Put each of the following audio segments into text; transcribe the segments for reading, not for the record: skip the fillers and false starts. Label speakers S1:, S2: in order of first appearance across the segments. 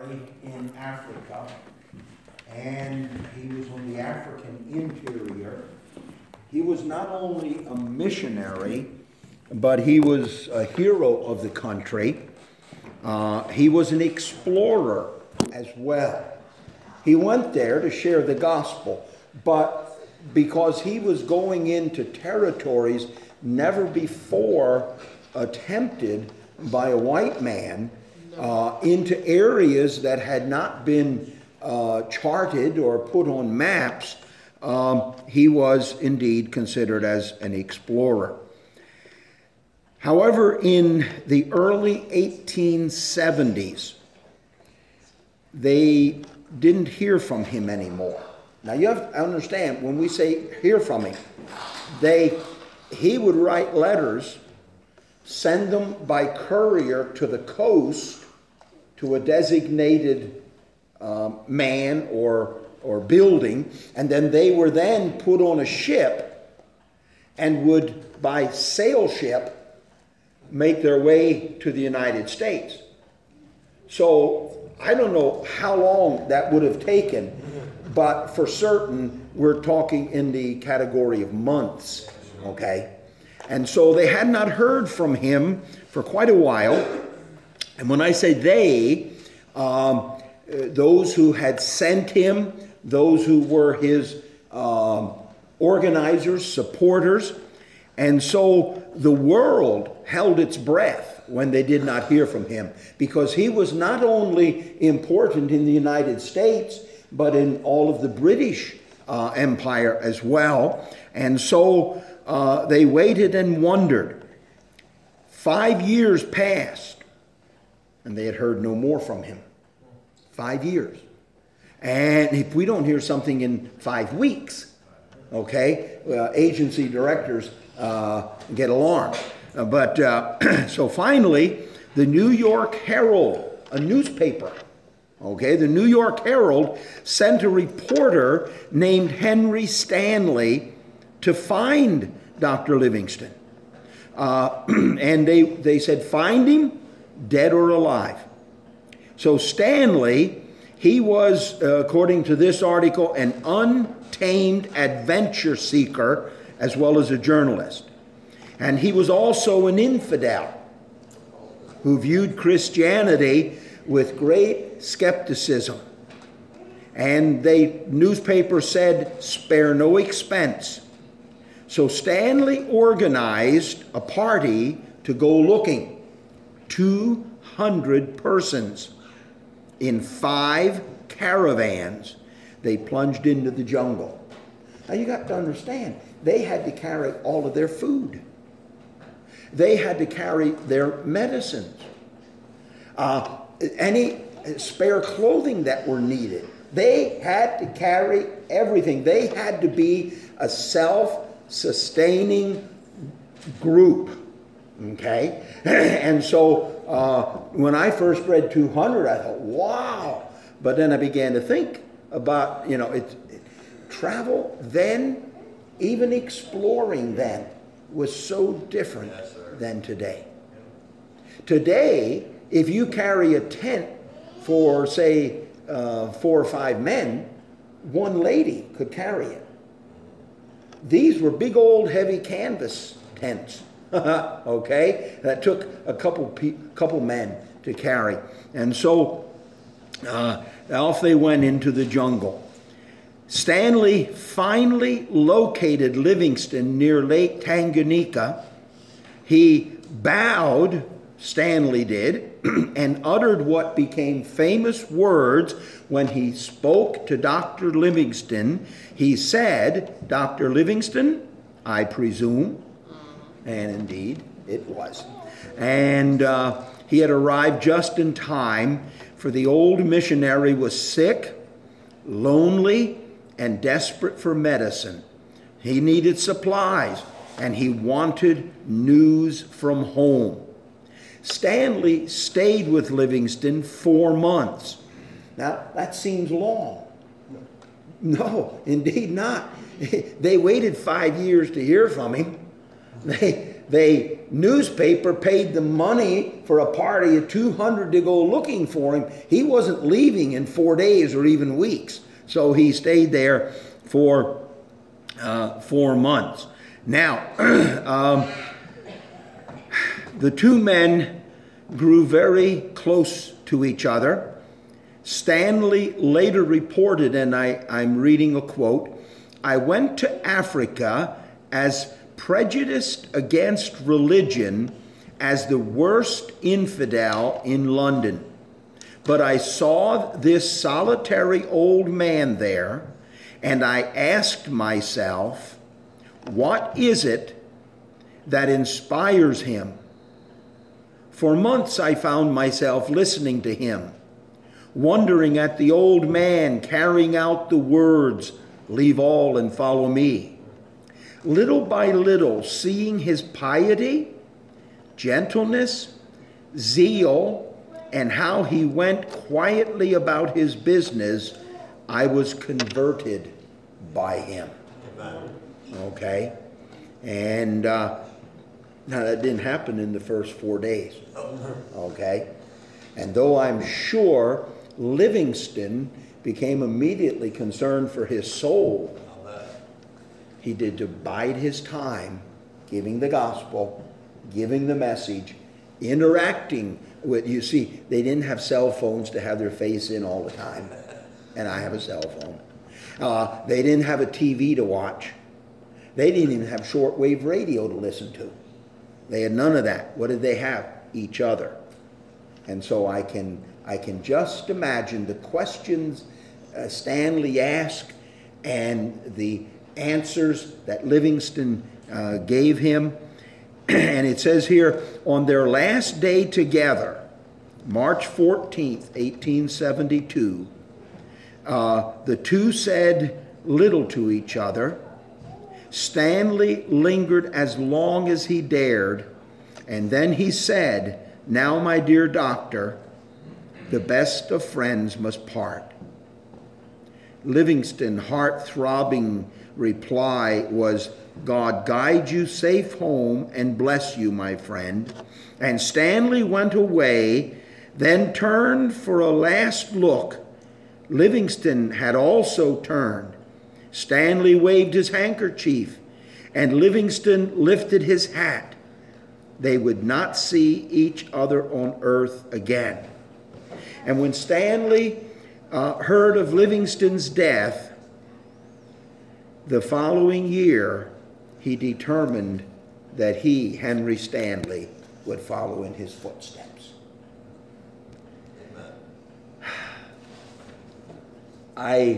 S1: in Africa, and he was on the African interior. He was not only a missionary, but he was a hero of the country. He was an explorer as well. He went there to share the gospel, but because he was going into territories never before attempted by a white man, into areas that had not been charted or put on maps, he was indeed considered as an explorer. However, in the early 1870s, they didn't hear from him anymore. Now you have to understand, when we say hear from him, he would write letters, send them by courier to the coast to a designated man or building, and then they were then put on a ship and would, by sail ship, make their way to the United States. So I don't know how long that would have taken, but for certain we're talking in the category of months, okay? And so they had not heard from him for quite a while. And when I say they, those who had sent him, those who were his organizers, supporters. And so the world held its breath when they did not hear from him, because he was not only important in the United States, but in all of the British Empire as well. And so they waited and wondered. 5 years passed, and they had heard no more from him. 5 years. And if we don't hear something in 5 weeks, okay, agency directors get alarmed. But so finally, the New York Herald, a newspaper, okay, the New York Herald sent a reporter named Henry Stanley to find Dr. Livingston. And they said, find him, dead or alive. So Stanley, he was, according to this article, an untamed adventure seeker as well as a journalist. And he was also an infidel who viewed Christianity with great skepticism. And the newspaper said, spare no expense. So Stanley organized a party to go looking. 200 persons in 5 caravans. They plunged into the jungle. Now you got to understand, they had to carry all of their food. They had to carry their medicines. Any spare clothing that were needed. They had to carry everything. They had to be a self-sustaining group. Okay? And so when I first read 200, I thought, wow. But then I began to think about, travel then, even exploring then, was so different than today. Today, if you carry a tent for, say, 4 or 5 men, one lady could carry it. These were big old heavy canvas tents, okay, that took a couple men to carry. And so off they went into the jungle. Stanley finally located Livingston near Lake Tanganyika. He bowed, Stanley did, and uttered what became famous words when he spoke to Dr. Livingston. He said, Dr. Livingston, I presume, and indeed it was. And he had arrived just in time, for the old missionary was sick, lonely, and desperate for medicine. He needed supplies, and he wanted news from home. Stanley stayed with Livingston 4 months. Now, that seems long. No, indeed not. They waited 5 years to hear from him. the newspaper paid the money for a party of 200 to go looking for him, he wasn't leaving in 4 days or even weeks. So he stayed there for 4 months. Now, the two men grew very close to each other. Stanley later reported, and I'm reading a quote, "I went to Africa as prejudiced against religion as the worst infidel in London. But I saw this solitary old man there, and I asked myself, what is it that inspires him? For months I found myself listening to him, wondering at the old man carrying out the words, 'Leave all and follow me.' Little by little, seeing his piety, gentleness, zeal, and how he went quietly about his business, I was converted by him." Okay? And now that didn't happen in the first 4 days. Okay? And though I'm sure Livingston became immediately concerned for his soul, he did to bide his time giving the gospel, giving the message, interacting with, you see, they didn't have cell phones to have their face in all the time. And I have a cell phone. They didn't have a TV to watch. They didn't even have shortwave radio to listen to. They had none of that. What did they have? Each other. And so I can just imagine the questions Stanley asked and the answers that Livingston gave him. And it says here, on their last day together, March 14th, 1872, the two said little to each other. Stanley lingered as long as he dared, and then he said, "Now, my dear doctor, the best of friends must part." Livingston's heart-throbbing reply was, "God guide you safe home and bless you, my friend." And Stanley went away, then turned for a last look. Livingston had also turned. Stanley waved his handkerchief, and Livingston lifted his hat. They would not see each other on earth again. And when Stanley heard of Livingston's death, the following year, he determined that he, Henry Stanley, would follow in his footsteps. I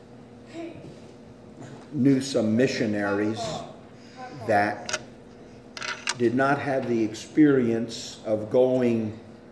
S1: knew some missionaries that did not have the experience of going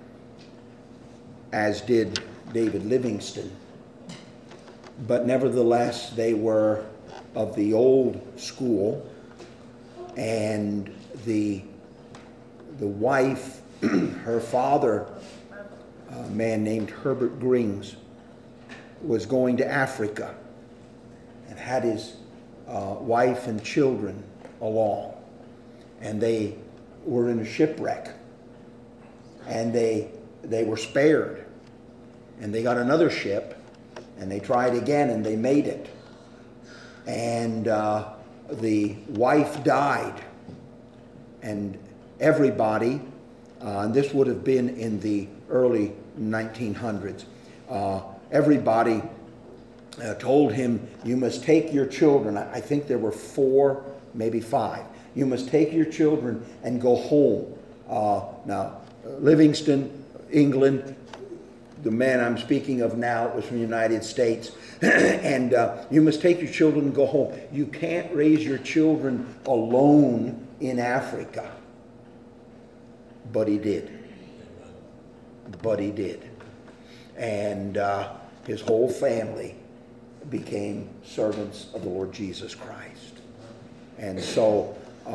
S1: as did David Livingston, but nevertheless they were of the old school, and the wife, her father, a man named Herbert Grings, was going to Africa and had his wife and children along, and they were in a shipwreck, and they were spared, and they got another ship, and they tried again, and they made it, and the wife died, and everybody, and this would have been in the early 1900s, everybody told him, "You must take your children." I think there were 4, maybe 5. "You must take your children and go home." Now, Livingston, England, the man I'm speaking of now was from the United States. And "You must take your children and go home. You can't raise your children alone in Africa." But he did. But he did. And his whole family became servants of the Lord Jesus Christ. And so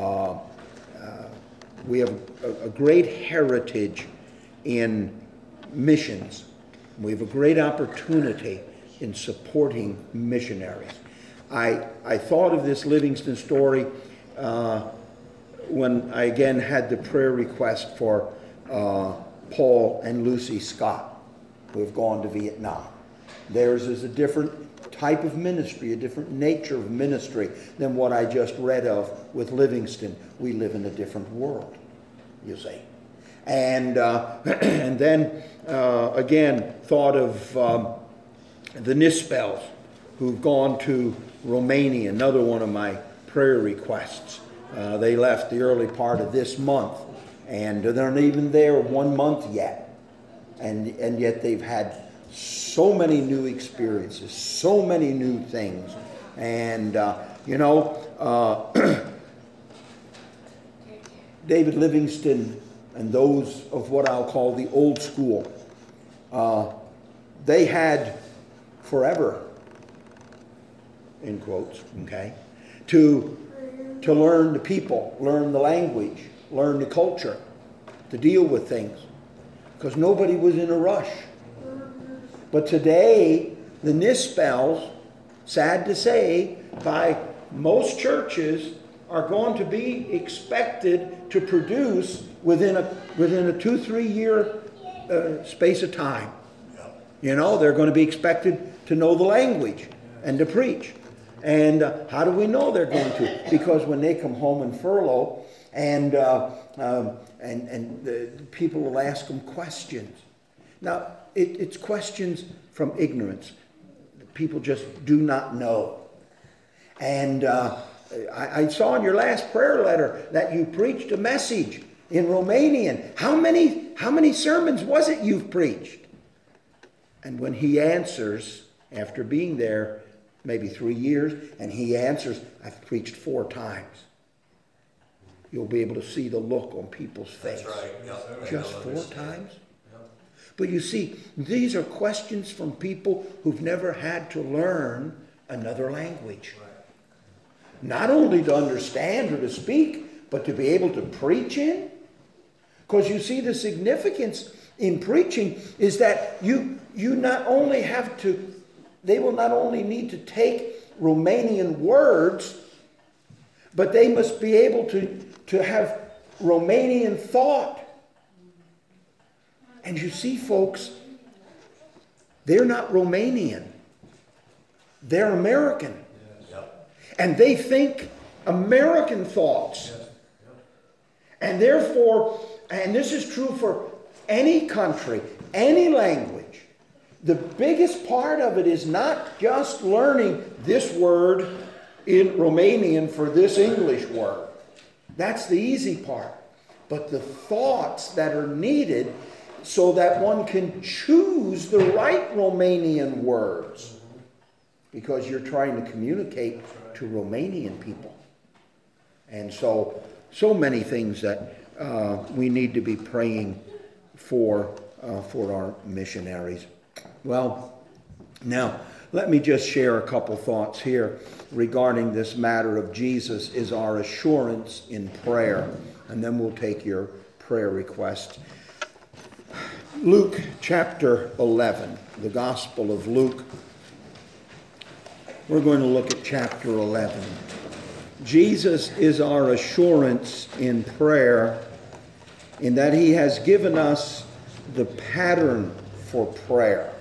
S1: we have a great heritage in missions. We have a great opportunity in supporting missionaries. I thought of this Livingston story when I again had the prayer request for Paul and Lucy Scott, who have gone to Vietnam. Theirs is a different type of ministry, a different nature of ministry than what I just read of with Livingston. We live in a different world, you see. And and then again thought of the Nispels who've gone to Romania, another one of my prayer requests. They left the early part of this month, and they're not even there 1 month yet. And yet they've had so many new experiences, so many new things. And, David Livingston and those of what I'll call the old school, they had forever, in quotes, okay, to learn the people, learn the language, learn the culture, to deal with things, because nobody was in a rush. But today, the Nispels, sad to say, by most churches, are going to be expected to produce within a 2-3 year space of time. You know, they're going to be expected to know the language and to preach. And how do we know they're going to? Because when they come home in furlough, and the people will ask them questions. Now, it's questions from ignorance. People just do not know. And I saw in your last prayer letter that you preached a message in Romanian. How many sermons was it you've preached? And when he answers, after being there maybe 3 years, and he answers, I've preached 4 times. You'll be able to see the look on people's face.
S2: That's right. Yeah.
S1: Just 4 times? Yeah. But you see, these are questions from people who've never had to learn another language.
S2: Right.
S1: Not only to understand or to speak, but to be able to preach in. Because you see, the significance in preaching is that you not only have to, they will not only need to take Romanian words, but they must be able to have Romanian thought. And you see, folks, they're not Romanian. They're American. And they think American thoughts. And therefore, and this is true for any country, any language, the biggest part of it is not just learning this word in Romanian for this English word. That's the easy part. But the thoughts that are needed so that one can choose the right Romanian words. Because you're trying to communicate to Romanian people. And so many things that we need to be praying for our missionaries. Well, now, let me just share a couple thoughts here regarding this matter of Jesus is our assurance in prayer. And then we'll take your prayer requests. Luke chapter 11, the Gospel of Luke. We're going to look at chapter 11. Jesus is our assurance in prayer in that he has given us the pattern for prayer.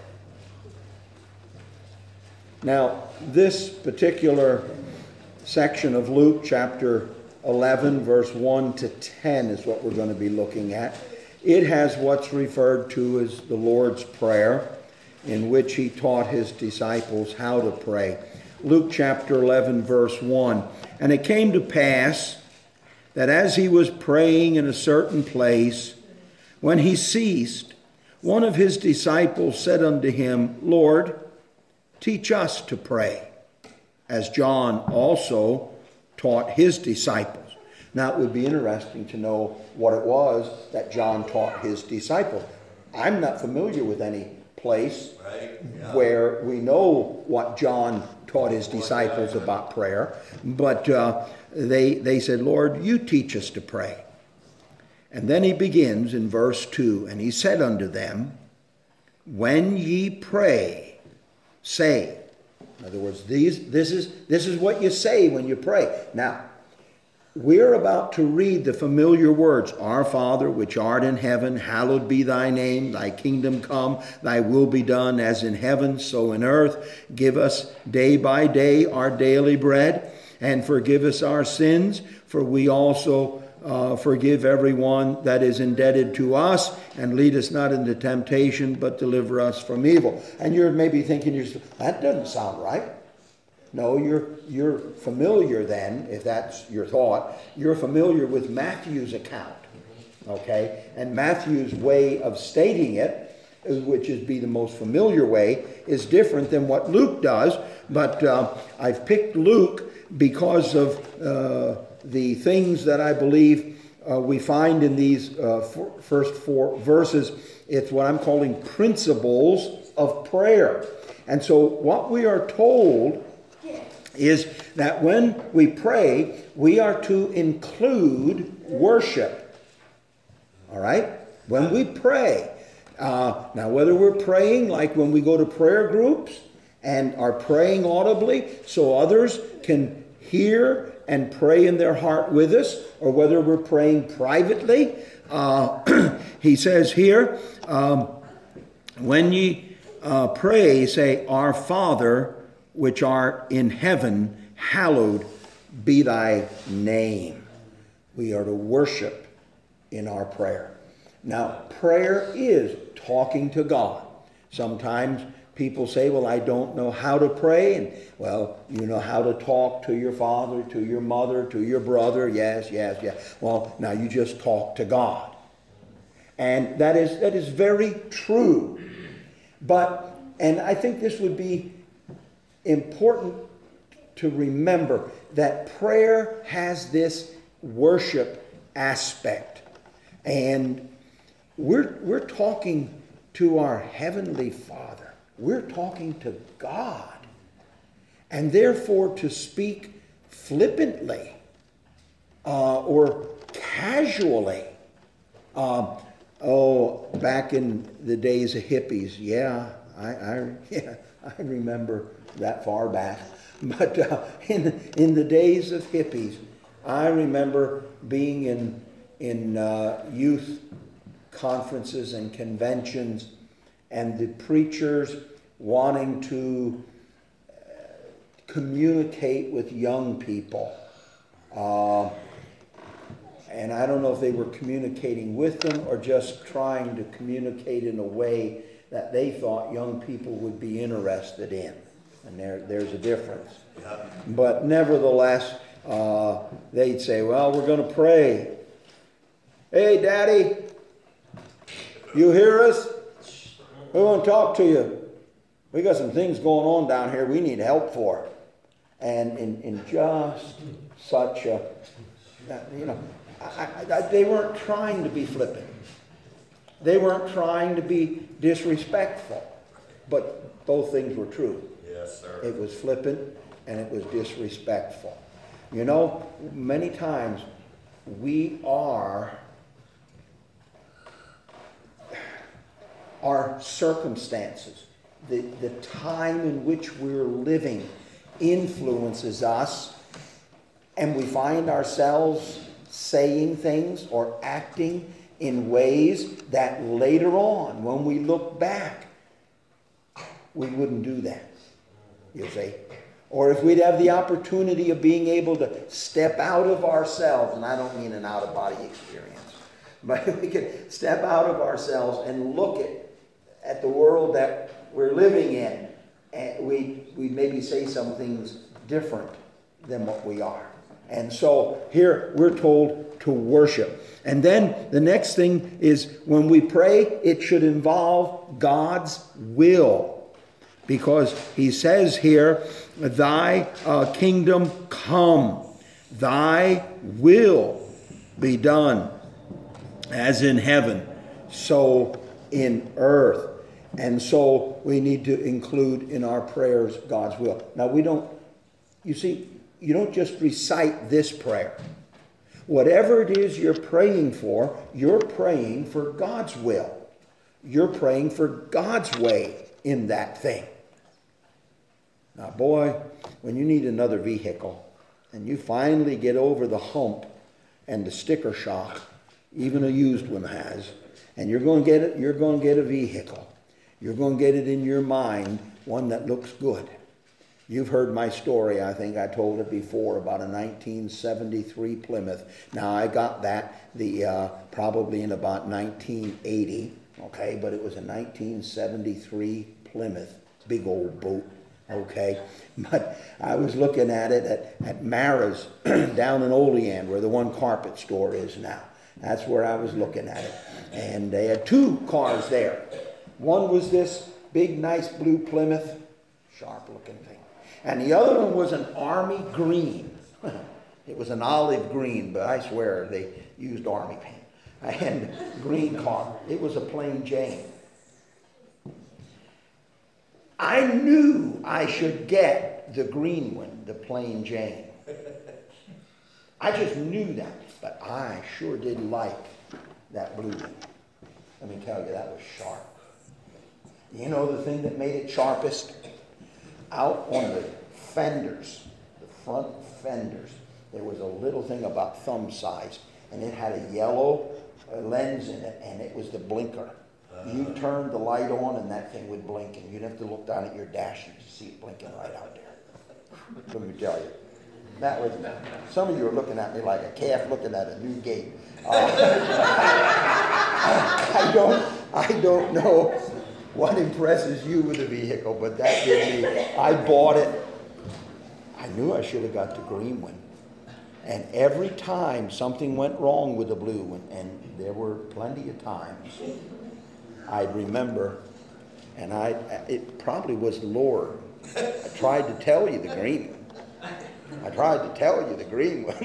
S1: Now, this particular section of Luke chapter 11, verse 1 to 10 is what we're going to be looking at. It has what's referred to as the Lord's Prayer, in which he taught his disciples how to pray. Luke chapter 11, verse 1. And it came to pass that as he was praying in a certain place, when he ceased, one of his disciples said unto him, Lord, teach us to pray, as John also taught his disciples. Now, it would be interesting to know what it was that John taught his disciples. I'm not familiar with any place where we know what John taught his disciples about prayer, but they said, Lord, you teach us to pray. And then he begins in verse 2, and he said unto them, when ye pray, say. In other words, this is what you say when you pray. Now, we're about to read the familiar words, Our Father, which art in heaven, hallowed be thy name. Thy kingdom come, thy will be done as in heaven, so in earth. Give us day by day our daily bread, and forgive us our sins, for we also forgive everyone that is indebted to us, and lead us not into temptation, but deliver us from evil. And you're maybe thinking, that doesn't sound right. No, you're familiar then, if that's your thought, you're familiar with Matthew's account, okay? And Matthew's way of stating it, which is be the most familiar way, is different than what Luke does. But I've picked Luke because of the things that I believe we find in these first 4 verses. It's what I'm calling principles of prayer. And so what we are told is that when we pray, we are to include worship. All right? When we pray. Now, whether we're praying like when we go to prayer groups and are praying audibly so others can hear and pray in their heart with us, or whether we're praying privately, he says here, when ye pray, say, Our Father, which art in heaven, hallowed be thy name. We are to worship in our prayer. Now, prayer is talking to God. Sometimes people say, well, I don't know how to pray. And, well, you know how to talk to your father, to your mother, to your brother. Yes. Well, now you just talk to God. And that is very true. And I think this would be important to remember, that prayer has this worship aspect. And we're talking to our Heavenly Father. We're talking to God. And therefore, to speak flippantly or casually. Back in the days of hippies, I remember that far back. But in the days of hippies, I remember being in youth conferences and conventions, and the preachers wanting to communicate with young people. And I don't know if they were communicating with them or just trying to communicate in a way that they thought young people would be interested in. And there's a difference. But nevertheless, they'd say, well, we're going to pray. Hey, Daddy, you hear us? We want to talk to you. We got some things going on down here we need help for. And in just such a, they weren't trying to be flippant. They weren't trying to be disrespectful. But both things were true.
S2: Yes, sir.
S1: It was flippant and it was disrespectful. You know, many times our circumstances, the time in which we're living influences us, and we find ourselves saying things or acting in ways that later on, when we look back, we wouldn't do that, you see. Or if we'd have the opportunity of being able to step out of ourselves, and I don't mean an out-of-body experience, but if we could step out of ourselves and look at the world that we're living in, and we'd maybe say some things different than what we are. And so here we're told to worship. And then the next thing is, when we pray, it should involve God's will. Because he says here, thy kingdom come, thy will be done, as in heaven, so in earth. And so we need to include in our prayers God's will. Now you don't just recite this prayer. Whatever it is you're praying for God's will. You're praying for God's way in that thing. Now, boy, when you need another vehicle, and you finally get over the hump and the sticker shock, even a used one has, and you're going to get it, you're going to get a vehicle. You're going to get it in your mind, one that looks good. You've heard my story. I think I told it before about a 1973 Plymouth. Now I got that probably in about 1980, okay, but it was a 1973 Plymouth, big old boat, okay. But I was looking at it at Mara's down in Olean, where the One Carpet store is now. That's where I was looking at it, and they had two cars there. One was this big, nice blue Plymouth, sharp-looking thing. And the other one was an army green. It was an olive green, but I swear they used army paint. And green car. It was a plain Jane. I knew I should get the green one, the plain Jane. I just knew that. But I sure did like that blue one. Let me tell you, that was sharp. You know the thing that made it sharpest? Out on the fenders, the front fenders, there was a little thing about thumb size, and it had a yellow lens in it, and it was the blinker. You turned the light on, and that thing would blink, and you'd have to look down at your dash and see it blinking right out there. Let me tell you. That was, some of you are looking at me like a calf looking at a new gate. I don't know what impresses you with a vehicle, but that did me. I bought it. I knew I should have got the green one. And every time something went wrong with the blue one, and there were plenty of times, I'd remember, and it probably was the Lord. I tried to tell you the green one. I tried to tell you the green one.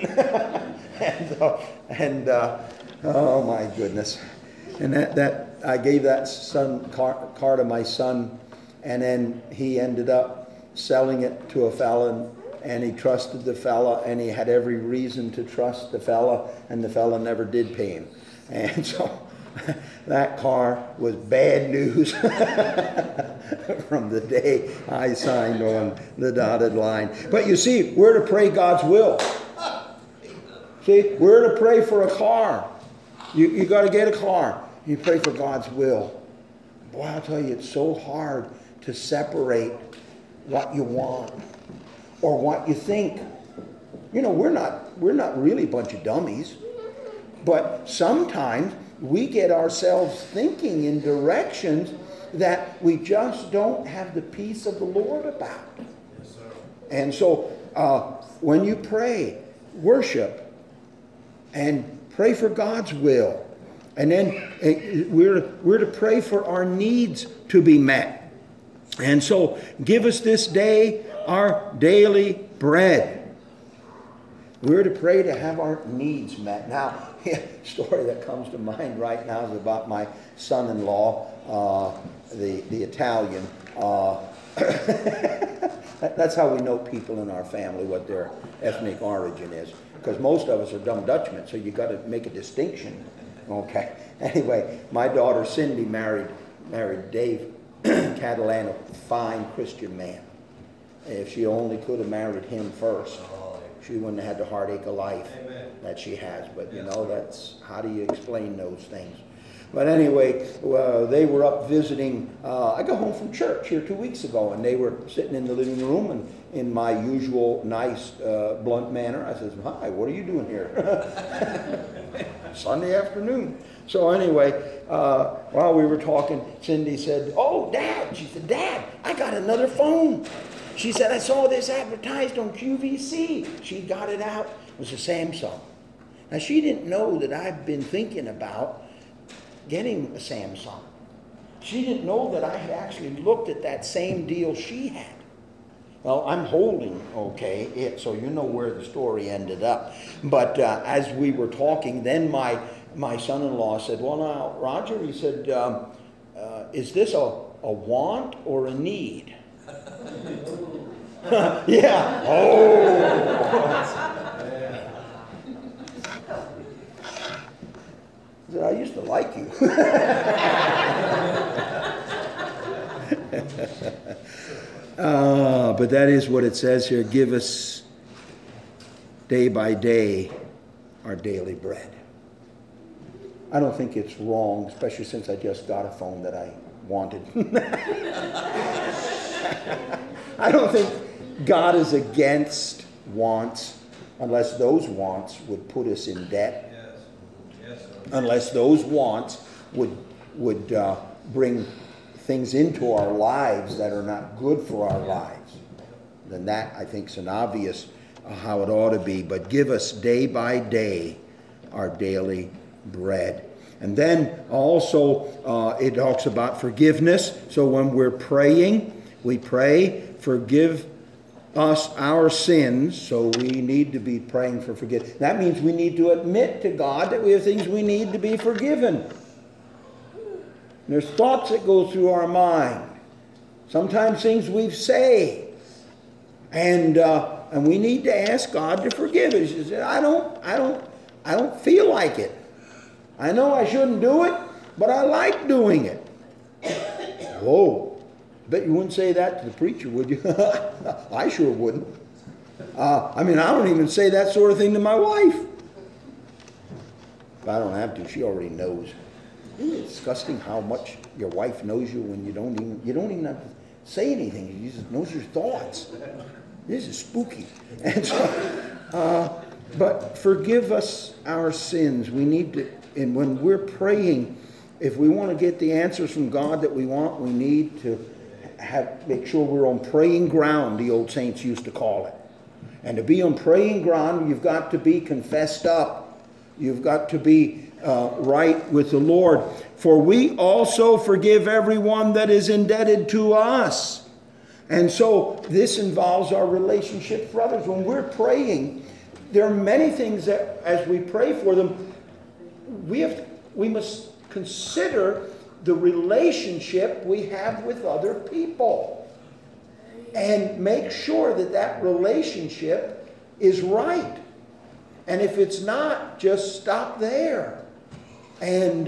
S1: Oh my goodness. And that I gave that car to my son, and then he ended up selling it to a fella, and he trusted the fella, and he had every reason to trust the fella, and the fella never did pay him. And so that car was bad news from the day I signed on the dotted line. But you see, we're to pray God's will. See, we're to pray for a car. You got to get a car. You pray for God's will. Boy, I'll tell you, it's so hard to separate what you want or what you think. You know, we're not really a bunch of dummies. But sometimes we get ourselves thinking in directions that we just don't have the peace of the Lord about. Yes, sir. And so when you pray, worship and pray for God's will. And then we're to pray for our needs to be met. And so give us this day our daily bread. We're to pray to have our needs met. Now, story that comes to mind right now is about my son-in-law, the Italian. That's how we know people in our family, what their ethnic origin is. Because most of us are dumb Dutchmen, so you got to make a distinction. Okay. Anyway, my daughter Cindy married Dave Catalan, a fine Christian man. If she only could have married him first, she wouldn't have had the heartache of life that she has. But you know, that's, how do you explain those things? But anyway, they were up visiting. I got home from church here 2 weeks ago, and they were sitting in the living room, and in my usual nice, blunt manner, I says, "Hi, what are you doing here?" Sunday afternoon. So anyway, while we were talking, Cindy said, "Oh, Dad," she said, "Dad, I got another phone." She said, "I saw this advertised on QVC." She got it out. It was a Samsung. Now, she didn't know that I've been thinking about getting a Samsung. She didn't know that I had actually looked at that same deal she had. Well, I'm holding, it, so you know where the story ended up. But as we were talking, then my son-in-law said, "Well, now, Roger," he said, "is this a want or a need?" Yeah. Oh. I said, "I used to like you." But that is what it says here. Give us day by day our daily bread. I don't think it's wrong, especially since I just got a phone that I wanted. I don't think God is against wants unless those wants would put us in debt. Unless those wants would bring things into our lives that are not good for our lives. Then that, I think, is an obvious how it ought to be. But give us day by day our daily bread. And then also it talks about forgiveness. So when we're praying, we pray, forgive us our sins. So we need to be praying for forgiveness. That means we need to admit to God that we have things we need to be forgiven. There's thoughts that go through our mind. Sometimes things we say. And we need to ask God to forgive us. He said, I don't feel like it. I know I shouldn't do it, but I like doing it. Whoa. Bet you wouldn't say that to the preacher, would you? I sure wouldn't. I don't even say that sort of thing to my wife. But I don't have to. She already knows. Isn't it disgusting how much your wife knows you when you don't even have to say anything? She just knows your thoughts. This is spooky. And so, but forgive us our sins. We need to, and when we're praying, if we want to get the answers from God that we want, we need to make sure we're on praying ground, the old saints used to call it. And to be on praying ground, you've got to be confessed up. You've got to be right with the Lord. For we also forgive everyone that is indebted to us. And so this involves our relationship with others. When we're praying, there are many things that as we pray for them, we must consider the relationship we have with other people. And make sure that that relationship is right. And if it's not, just stop there. And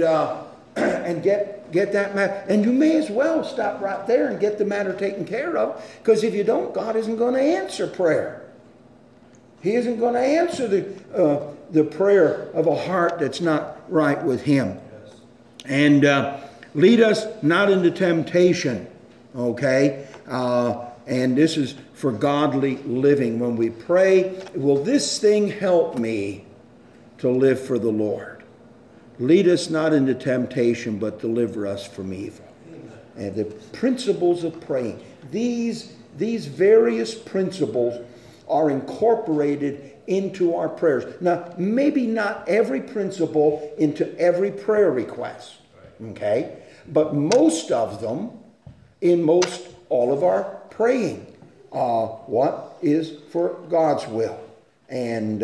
S1: get that matter. And you may as well stop right there and get the matter taken care of. Because if you don't, God isn't going to answer prayer. He isn't going to answer the prayer of a heart that's not right with Him. And lead us not into temptation. Okay? And this is for godly living. When we pray, will this thing help me to live for the Lord? Lead us not into temptation, but deliver us from evil. And the principles of praying. These various principles are incorporated into our prayers. Now, maybe not every principle into every prayer request. Okay? But most of them in most all of our praying. What is for God's will. And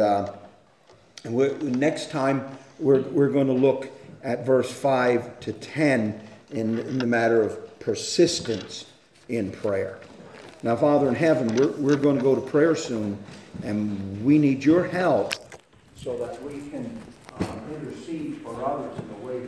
S1: next time we're going to look at verse 5 to 10 in the matter of persistence in prayer. Now, Father in heaven, we're going to go to prayer soon, and we need your help so that we can intercede for others in the way